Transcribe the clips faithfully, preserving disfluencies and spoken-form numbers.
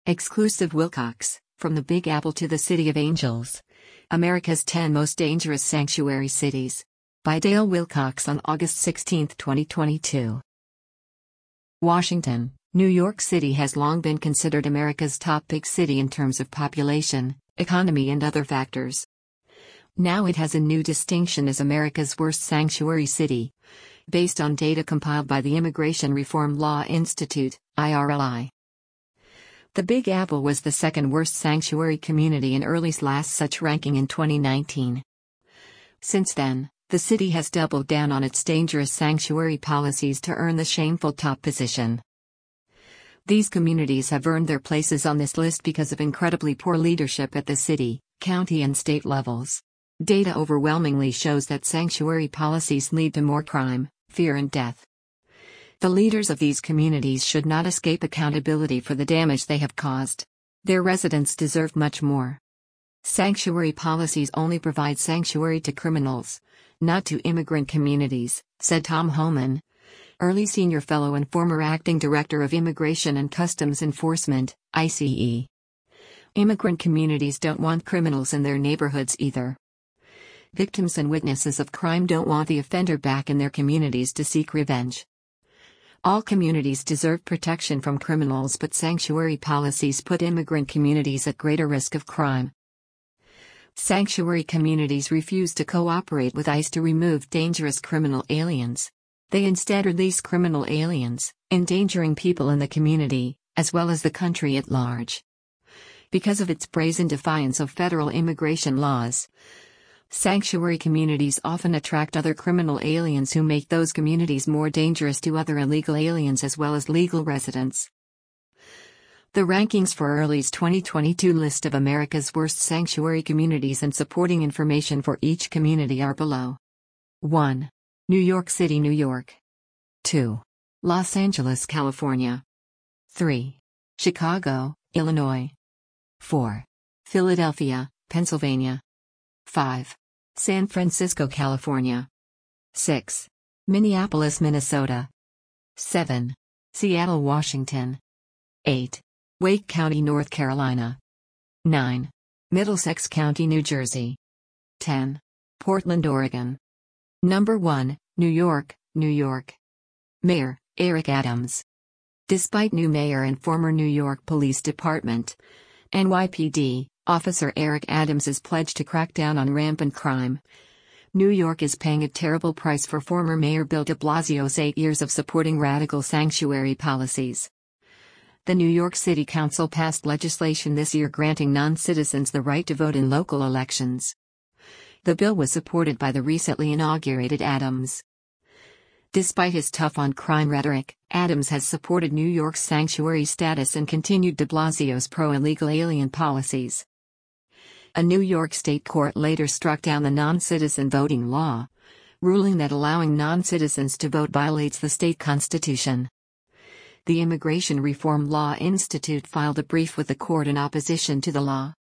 Exclusive Wilcox, From the Big Apple to the City of Angels. America's ten Most Dangerous Sanctuary Cities. By Dale Wilcox on August sixteenth, twenty twenty-two. Washington, New York City has long been considered America's top big city in terms of population, economy and other factors. Now it has a new distinction as America's worst sanctuary city, based on data compiled by the Immigration Reform Law Institute, I R L I. The Big Apple was the second worst sanctuary community in I R L I's last such ranking in twenty nineteen. Since then, the city has doubled down on its dangerous sanctuary policies to earn the shameful top position. These communities have earned their places on this list because of incredibly poor leadership at the city, county and state levels. Data overwhelmingly shows that sanctuary policies lead to more crime, fear and death. The leaders of these communities should not escape accountability for the damage they have caused. Their residents deserve much more. Sanctuary policies only provide sanctuary to criminals, not to immigrant communities, said Tom Homan, I R L I Senior Fellow and former Acting Director of Immigration and Customs Enforcement, I C E. Immigrant communities don't want criminals in their neighborhoods either. Victims and witnesses of crime don't want the offender back in their communities to seek revenge. All communities deserve protection from criminals, but sanctuary policies put immigrant communities at greater risk of crime. Sanctuary communities refuse to cooperate with ICE to remove dangerous criminal aliens. They instead release criminal aliens, endangering people in the community, as well as the country at large. Because of its brazen defiance of federal immigration laws, sanctuary communities often attract other criminal aliens who make those communities more dangerous to other illegal aliens as well as legal residents. The rankings for I R L I's twenty twenty-two list of America's worst sanctuary communities and supporting information for each community are below. one. New York City, New York. two. Los Angeles, California. three. Chicago, Illinois. four. Philadelphia, Pennsylvania. five. San Francisco, California. six. Minneapolis, Minnesota. seven. Seattle, Washington. eight. Wake County, North Carolina. nine. Middlesex County, New Jersey. ten. Portland, Oregon. Number one, New York, New York. Mayor, Eric Adams. Despite new mayor and former New York Police Department, N Y P D, Officer Eric Adams's pledge to crack down on rampant crime, New York is paying a terrible price for former Mayor Bill de Blasio's eight years of supporting radical sanctuary policies. The New York City Council passed legislation this year granting non-citizens the right to vote in local elections. The bill was supported by the recently inaugurated Adams. Despite his tough-on-crime rhetoric, Adams has supported New York's sanctuary status and continued de Blasio's pro-illegal alien policies. A New York state court later struck down the non-citizen voting law, ruling that allowing non-citizens to vote violates the state constitution. The Immigration Reform Law Institute filed a brief with the court in opposition to the law.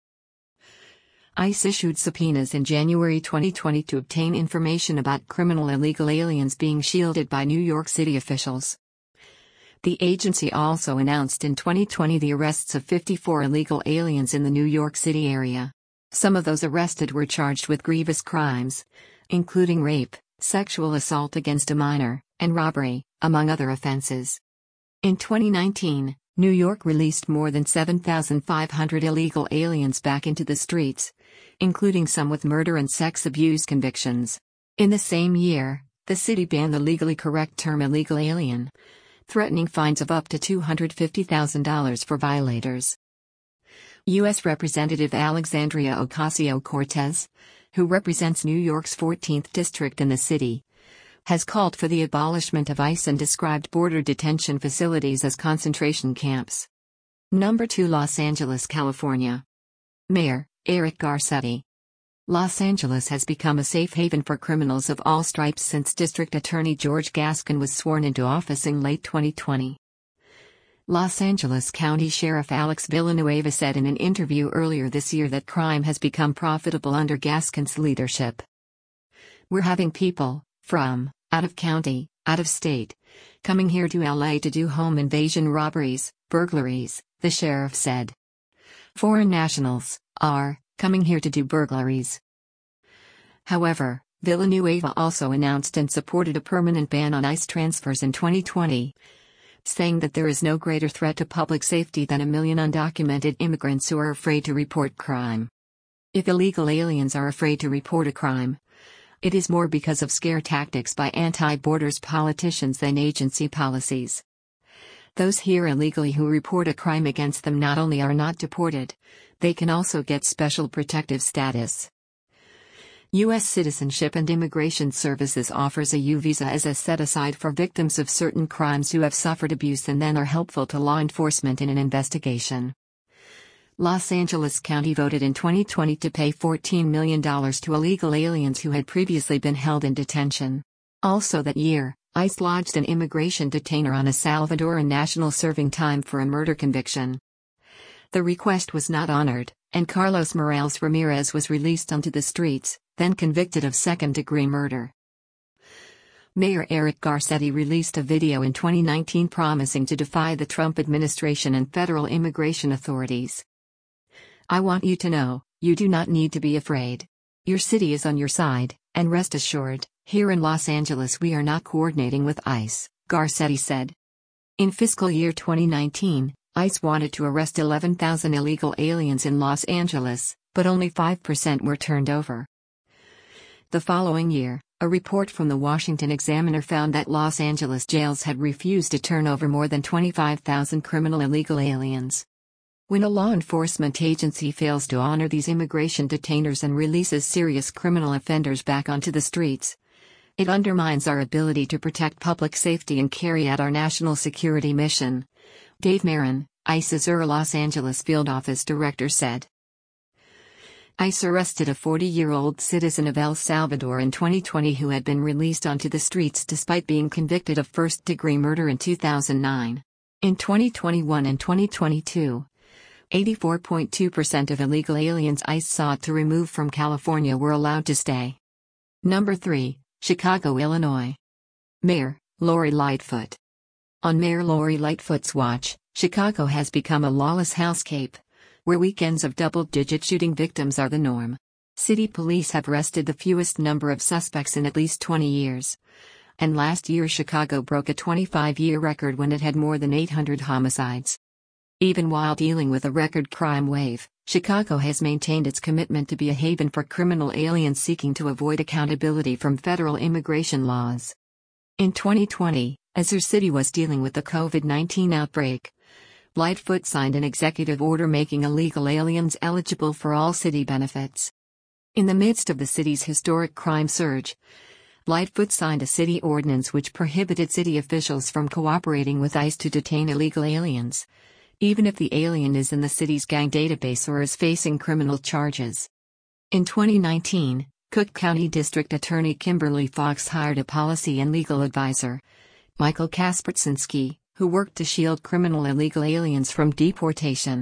ICE issued subpoenas in January twenty twenty to obtain information about criminal illegal aliens being shielded by New York City officials. The agency also announced in twenty twenty the arrests of fifty-four illegal aliens in the New York City area. Some of those arrested were charged with grievous crimes, including rape, sexual assault against a minor, and robbery, among other offenses. In twenty nineteen, New York released more than seven thousand five hundred illegal aliens back into the streets, including some with murder and sex abuse convictions. In the same year, the city banned the legally correct term illegal alien, threatening fines of up to two hundred fifty thousand dollars for violators. U S Representative Alexandria Ocasio-Cortez, who represents New York's fourteenth district in the city, has called for the abolishment of ICE and described border detention facilities as concentration camps. Number two, Los Angeles, California. Mayor, Eric Garcetti. Los Angeles has become a safe haven for criminals of all stripes since District Attorney George Gascon was sworn into office in late twenty twenty. Los Angeles County Sheriff Alex Villanueva said in an interview earlier this year that crime has become profitable under Gascon's leadership. We're having people, from out of county, out of state, coming here to L A to do home invasion robberies, burglaries, the sheriff said. Foreign nationals are coming here to do burglaries. However, Villanueva also announced and supported a permanent ban on ICE transfers in twenty twenty, saying that there is no greater threat to public safety than a million undocumented immigrants who are afraid to report crime. If illegal aliens are afraid to report a crime, it is more because of scare tactics by anti-borders politicians than agency policies. Those here illegally who report a crime against them not only are not deported, they can also get special protective status. U S Citizenship and Immigration Services offers a U visa as a set-aside for victims of certain crimes who have suffered abuse and then are helpful to law enforcement in an investigation. Los Angeles County voted in twenty twenty to pay fourteen million dollars to illegal aliens who had previously been held in detention. Also that year, ICE lodged an immigration detainer on a Salvadoran national serving time for a murder conviction. The request was not honored, and Carlos Morales Ramirez was released onto the streets, then convicted of second-degree murder. Mayor Eric Garcetti released a video in twenty nineteen promising to defy the Trump administration and federal immigration authorities. "I want you to know, you do not need to be afraid. Your city is on your side, and rest assured, here in Los Angeles we are not coordinating with ICE," Garcetti said. In fiscal year twenty nineteen, ICE wanted to arrest eleven thousand illegal aliens in Los Angeles, but only five percent were turned over. The following year, a report from the Washington Examiner found that Los Angeles jails had refused to turn over more than twenty-five thousand criminal illegal aliens. When a law enforcement agency fails to honor these immigration detainers and releases serious criminal offenders back onto the streets, it undermines our ability to protect public safety and carry out our national security mission, Dave Marin, ICE's Los Angeles Field Office Director said. ICE arrested a forty-year-old citizen of El Salvador in twenty twenty who had been released onto the streets despite being convicted of first-degree murder in two thousand nine. In twenty twenty-one and twenty twenty-two, eighty-four point two percent of illegal aliens ICE sought to remove from California were allowed to stay. Number three, Chicago, Illinois. Mayor Lori Lightfoot. On Mayor Lori Lightfoot's watch, Chicago has become a lawless hellscape, where weekends of double-digit shooting victims are the norm. City police have arrested the fewest number of suspects in at least twenty years. And last year Chicago broke a twenty-five-year record when it had more than eight hundred homicides. Even while dealing with a record crime wave, Chicago has maintained its commitment to be a haven for criminal aliens seeking to avoid accountability from federal immigration laws. In twenty twenty, as her city was dealing with the COVID nineteen outbreak, Lightfoot signed an executive order making illegal aliens eligible for all city benefits. In the midst of the city's historic crime surge, Lightfoot signed a city ordinance which prohibited city officials from cooperating with ICE to detain illegal aliens, even if the alien is in the city's gang database or is facing criminal charges. In twenty nineteen, Cook County District Attorney Kimberly Fox hired a policy and legal advisor, Michael Kasperczynski, who worked to shield criminal illegal aliens from deportation.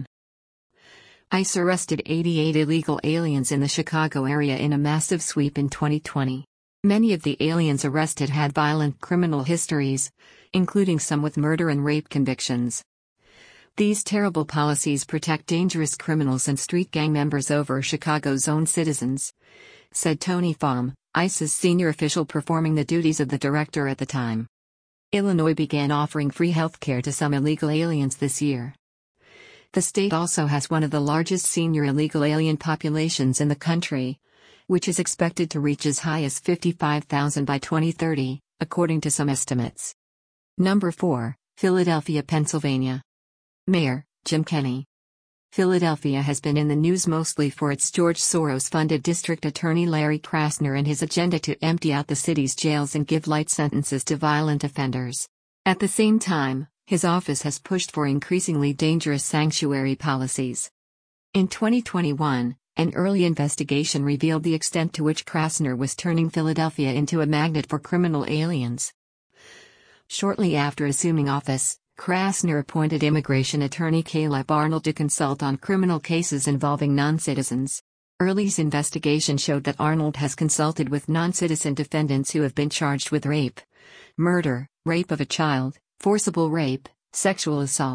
ICE arrested eighty-eight illegal aliens in the Chicago area in a massive sweep in twenty twenty. Many of the aliens arrested had violent criminal histories, including some with murder and rape convictions. These terrible policies protect dangerous criminals and street gang members over Chicago's own citizens, said Tony Pham, ICE's senior official performing the duties of the director at the time. Illinois began offering free health care to some illegal aliens this year. The state also has one of the largest senior illegal alien populations in the country, which is expected to reach as high as fifty-five thousand by twenty thirty, according to some estimates. Number four, Philadelphia, Pennsylvania. Mayor Jim Kenney. Philadelphia has been in the news mostly for its George Soros-funded District Attorney Larry Krasner and his agenda to empty out the city's jails and give light sentences to violent offenders. At the same time, his office has pushed for increasingly dangerous sanctuary policies. In twenty twenty-one, an early investigation revealed the extent to which Krasner was turning Philadelphia into a magnet for criminal aliens. Shortly after assuming office, Krasner appointed immigration attorney Caleb Arnold to consult on criminal cases involving non-citizens. Early's investigation showed that Arnold has consulted with non-citizen defendants who have been charged with rape, murder, rape of a child, forcible rape, sexual assault,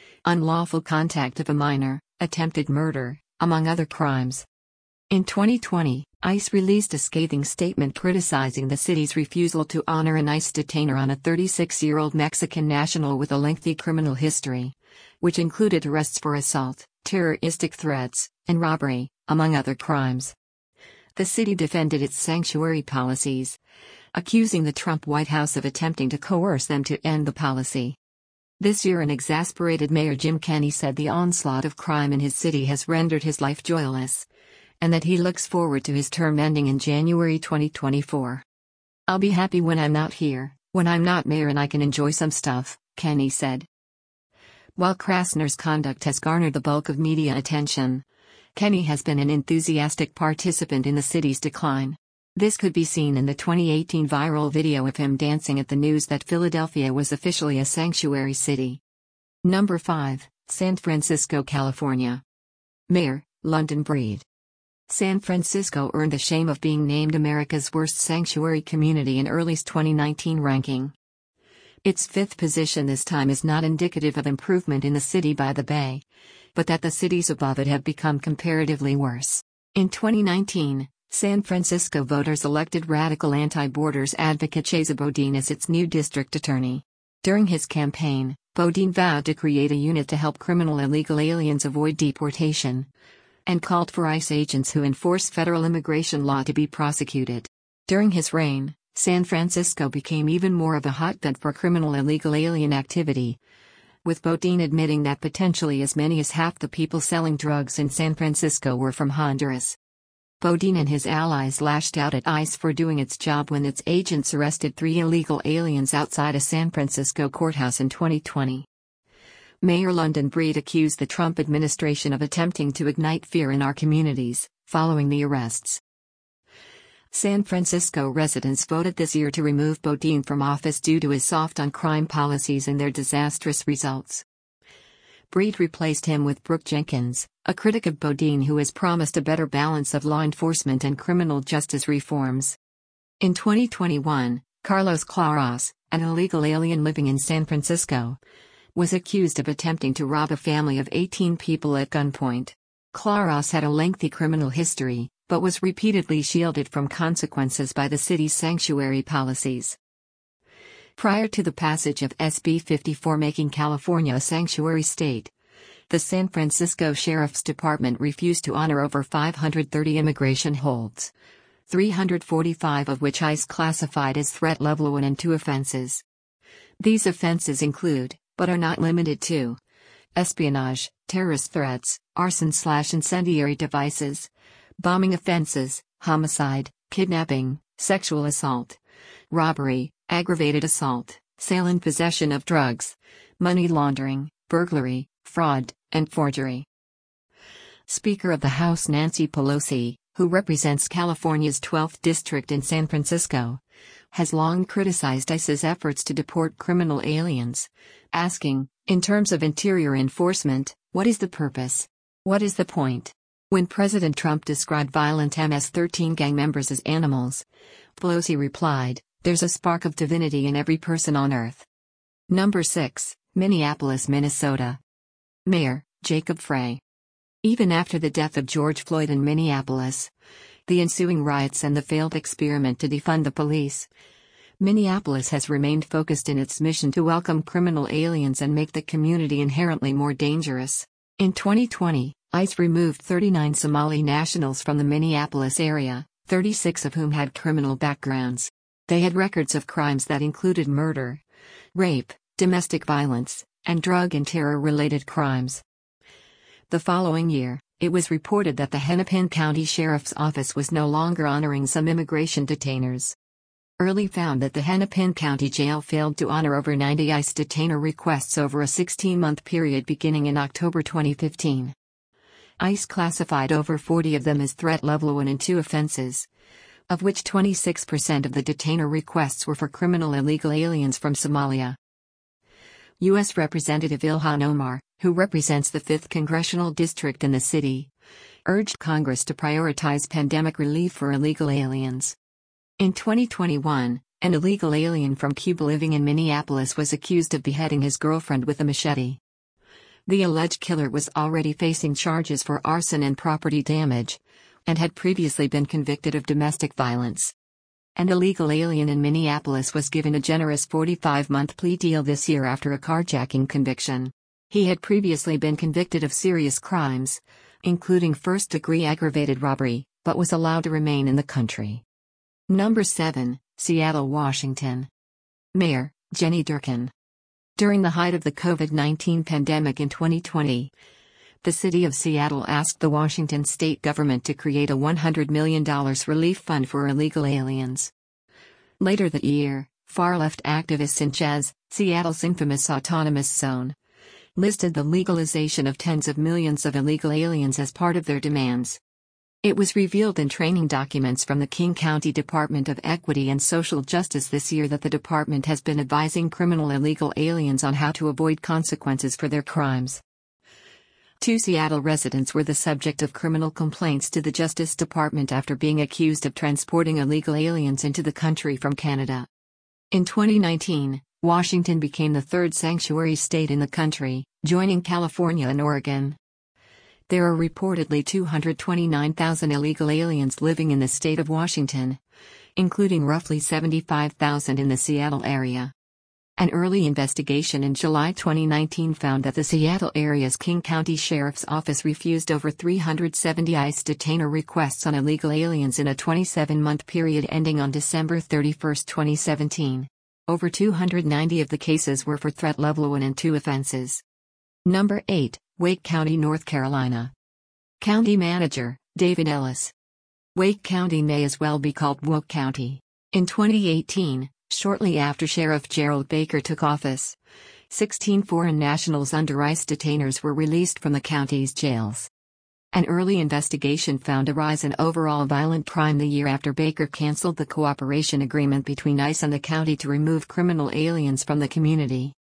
unlawful contact of a minor, attempted murder, among other crimes. In twenty twenty, ICE released a scathing statement criticizing the city's refusal to honor an ICE detainer on a thirty-six-year-old Mexican national with a lengthy criminal history, which included arrests for assault, terroristic threats, and robbery, among other crimes. The city defended its sanctuary policies, accusing the Trump White House of attempting to coerce them to end the policy. This year, an exasperated Mayor Jim Kenney said the onslaught of crime in his city has rendered his life joyless, and that he looks forward to his term ending in January twenty twenty-four. "I'll be happy when I'm not here, when I'm not mayor and I can enjoy some stuff," Kenney said. While Krasner's conduct has garnered the bulk of media attention, Kenney has been an enthusiastic participant in the city's decline. This could be seen in the twenty eighteen viral video of him dancing at the news that Philadelphia was officially a sanctuary city. Number five, San Francisco, California. Mayor, London Breed. San Francisco earned the shame of being named America's worst sanctuary community in Early's twenty nineteen ranking. Its fifth position this time is not indicative of improvement in the city by the Bay, but that the cities above it have become comparatively worse. In twenty nineteen, San Francisco voters elected radical anti-borders advocate Chesa Boudin as its new district attorney. During his campaign, Boudin vowed to create a unit to help criminal illegal aliens avoid deportation, and called for ICE agents who enforce federal immigration law to be prosecuted. During his reign, San Francisco became even more of a hotbed for criminal illegal alien activity, with Boudin admitting that potentially as many as half the people selling drugs in San Francisco were from Honduras. Boudin and his allies lashed out at ICE for doing its job when its agents arrested three illegal aliens outside a San Francisco courthouse in twenty twenty. Mayor London Breed accused the Trump administration of attempting to ignite fear in our communities, following the arrests. San Francisco residents voted this year to remove Boudin from office due to his soft on crime policies and their disastrous results. Breed replaced him with Brooke Jenkins, a critic of Boudin who has promised a better balance of law enforcement and criminal justice reforms. In twenty twenty-one, Carlos Claros, an illegal alien living in San Francisco, was accused of attempting to rob a family of eighteen people at gunpoint. Claros had a lengthy criminal history, but was repeatedly shielded from consequences by the city's sanctuary policies. Prior to the passage of S B fifty-four making California a sanctuary state, the San Francisco Sheriff's Department refused to honor over five hundred thirty immigration holds, three hundred forty-five of which ICE classified as threat level one and two offenses. These offenses include, but are not limited to, espionage, terrorist threats, arson/incendiary devices, bombing offenses, homicide, kidnapping, sexual assault, robbery, aggravated assault, sale and possession of drugs, money laundering, burglary, fraud, and forgery. Speaker of the House Nancy Pelosi, who represents California's twelfth district in San Francisco, has long criticized ICE's efforts to deport criminal aliens, asking, in terms of interior enforcement, what is the purpose? What is the point? When President Trump described violent M S thirteen gang members as animals, Pelosi replied, "There's a spark of divinity in every person on earth." Number six, Minneapolis, Minnesota. Mayor, Jacob Frey. Even after the death of George Floyd in Minneapolis, the ensuing riots and the failed experiment to defund the police, Minneapolis has remained focused in its mission to welcome criminal aliens and make the community inherently more dangerous. In twenty twenty, ICE removed thirty-nine Somali nationals from the Minneapolis area, thirty-six of whom had criminal backgrounds. They had records of crimes that included murder, rape, domestic violence, and drug and terror-related crimes. The following year, it was reported that the Hennepin County Sheriff's Office was no longer honoring some immigration detainers. Early found that the Hennepin County Jail failed to honor over ninety ICE detainer requests over a sixteen-month period beginning in October twenty fifteen. ICE classified over forty of them as threat level one and two offenses, of which twenty-six percent of the detainer requests were for criminal illegal aliens from Somalia. U S Representative Ilhan Omar, who represents the fifth Congressional District in the city, urged Congress to prioritize pandemic relief for illegal aliens. In twenty twenty-one, an illegal alien from Cuba living in Minneapolis was accused of beheading his girlfriend with a machete. The alleged killer was already facing charges for arson and property damage, and had previously been convicted of domestic violence. An illegal alien in Minneapolis was given a generous forty-five month plea deal this year after a carjacking conviction. He had previously been convicted of serious crimes, including first-degree aggravated robbery, but was allowed to remain in the country. Number seven, Seattle, Washington. Mayor, Jenny Durkan. During the height of the COVID nineteen pandemic in twenty twenty, the city of Seattle asked the Washington state government to create a one hundred million dollars relief fund for illegal aliens. Later that year, far-left activist Sanchez, Seattle's infamous autonomous zone, listed the legalization of tens of millions of illegal aliens as part of their demands. It was revealed in training documents from the King County Department of Equity and Social Justice this year that the department has been advising criminal illegal aliens on how to avoid consequences for their crimes. Two Seattle residents were the subject of criminal complaints to the Justice Department after being accused of transporting illegal aliens into the country from Canada. In twenty nineteen, Washington became the third sanctuary state in the country, joining California and Oregon. There are reportedly two hundred twenty-nine thousand illegal aliens living in the state of Washington, including roughly seventy-five thousand in the Seattle area. An early investigation in July twenty nineteen found that the Seattle area's King County Sheriff's Office refused over three hundred seventy ICE detainer requests on illegal aliens in a twenty-seven month period ending on December thirty-first, twenty seventeen. Over two hundred ninety of the cases were for threat level one and two offenses. Number eight, Wake County, North Carolina. County Manager, David Ellis. Wake County may as well be called Woke County. In twenty eighteen, shortly after Sheriff Gerald Baker took office, sixteen foreign nationals under ICE detainers were released from the county's jails. An early investigation found a rise in overall violent crime the year after Baker canceled the cooperation agreement between ICE and the county to remove criminal aliens from the community.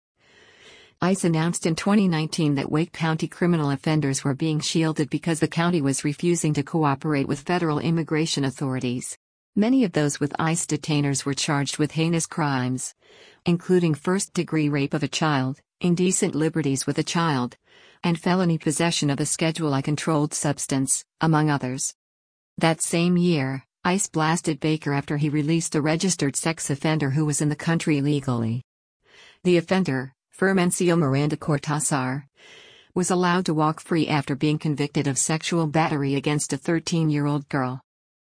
ICE announced in twenty nineteen that Wake County criminal offenders were being shielded because the county was refusing to cooperate with federal immigration authorities. Many of those with ICE detainers were charged with heinous crimes, including first-degree rape of a child, indecent liberties with a child, and felony possession of a Schedule I controlled substance, among others. That same year, ICE blasted Baker after he released a registered sex offender who was in the country illegally. The offender, Fermencio Miranda Cortázar, was allowed to walk free after being convicted of sexual battery against a thirteen-year-old girl.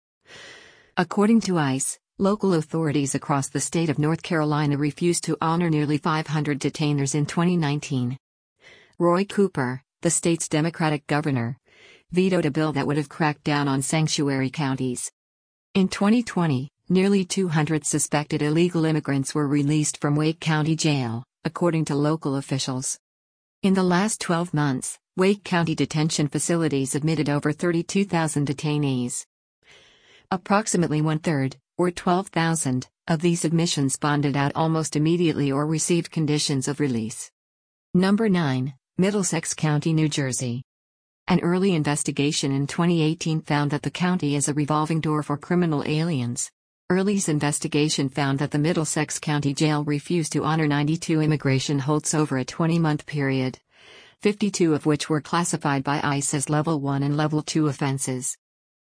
According to ICE, local authorities across the state of North Carolina refused to honor nearly five hundred detainers in twenty nineteen. Roy Cooper, the state's Democratic governor, vetoed a bill that would have cracked down on sanctuary counties. In twenty twenty, nearly two hundred suspected illegal immigrants were released from Wake County Jail, according to local officials. In the last twelve months, Wake County detention facilities admitted over thirty-two thousand detainees. Approximately one-third, or twelve thousand, of these admissions bonded out almost immediately or received conditions of release. Number nine, Middlesex County, New Jersey. An early investigation in twenty eighteen found that the county is a revolving door for criminal aliens. Early's investigation found that the Middlesex County Jail refused to honor ninety-two immigration holds over a twenty month period, fifty-two of which were classified by ICE as Level one and Level two offenses.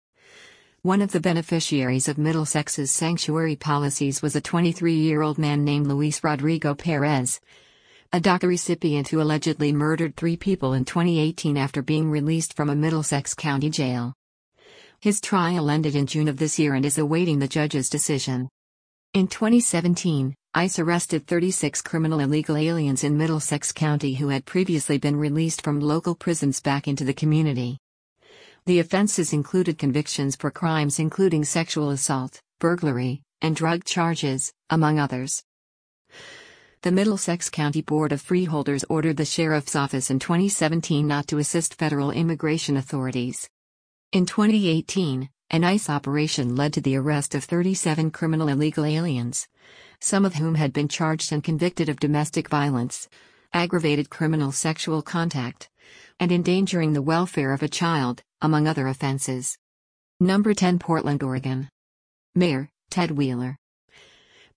One of the beneficiaries of Middlesex's sanctuary policies was a twenty-three-year-old man named Luis Rodrigo Perez, a DACA recipient who allegedly murdered three people in twenty eighteen after being released from a Middlesex County jail. His trial ended in June of this year and is awaiting the judge's decision. In twenty seventeen, ICE arrested thirty-six criminal illegal aliens in Middlesex County who had previously been released from local prisons back into the community. The offenses included convictions for crimes including sexual assault, burglary, and drug charges, among others. The Middlesex County Board of Freeholders ordered the Sheriff's Office in twenty seventeen not to assist federal immigration authorities. In twenty eighteen, an ICE operation led to the arrest of thirty-seven criminal illegal aliens, some of whom had been charged and convicted of domestic violence, aggravated criminal sexual contact, and endangering the welfare of a child, among other offenses. Number ten, Portland, Oregon. Mayor, Ted Wheeler.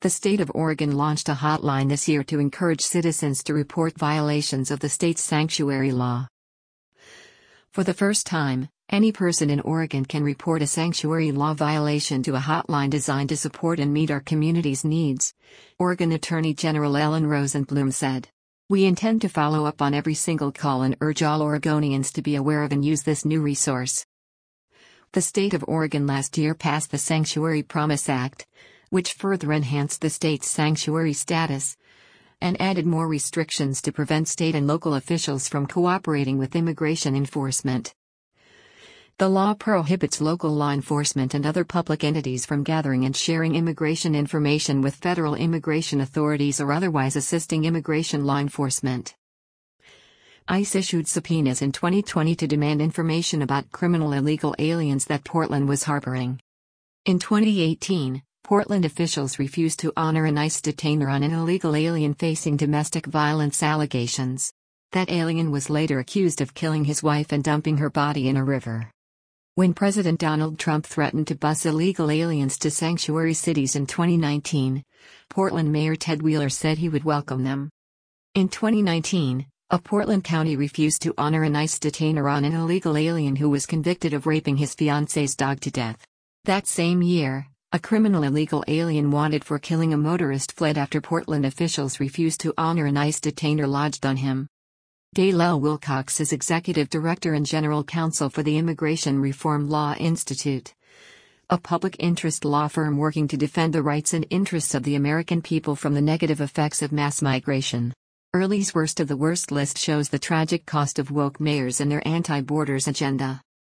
The state of Oregon launched a hotline this year to encourage citizens to report violations of the state's sanctuary law. For the first time, any person in Oregon can report a sanctuary law violation to a hotline designed to support and meet our community's needs, Oregon Attorney General Ellen Rosenblum said. We intend to follow up on every single call and urge all Oregonians to be aware of and use this new resource. The state of Oregon last year passed the Sanctuary Promise Act, which further enhanced the state's sanctuary status and added more restrictions to prevent state and local officials from cooperating with immigration enforcement. The law prohibits local law enforcement and other public entities from gathering and sharing immigration information with federal immigration authorities or otherwise assisting immigration law enforcement. ICE issued subpoenas in twenty twenty to demand information about criminal illegal aliens that Portland was harboring. In twenty eighteen, Portland officials refused to honor an ICE detainer on an illegal alien facing domestic violence allegations. That alien was later accused of killing his wife and dumping her body in a river. When President Donald Trump threatened to bus illegal aliens to sanctuary cities in twenty nineteen, Portland Mayor Ted Wheeler said he would welcome them. In twenty nineteen, a Portland county refused to honor an ICE detainer on an illegal alien who was convicted of raping his fiance's dog to death. That same year, a criminal illegal alien wanted for killing a motorist fled after Portland officials refused to honor an ICE detainer lodged on him. Dale Wilcox is Executive Director and General Counsel for the Immigration Reform Law Institute, a public interest law firm working to defend the rights and interests of the American people from the negative effects of mass migration. Early's Worst of the Worst list shows the tragic cost of woke mayors and their anti-borders agenda.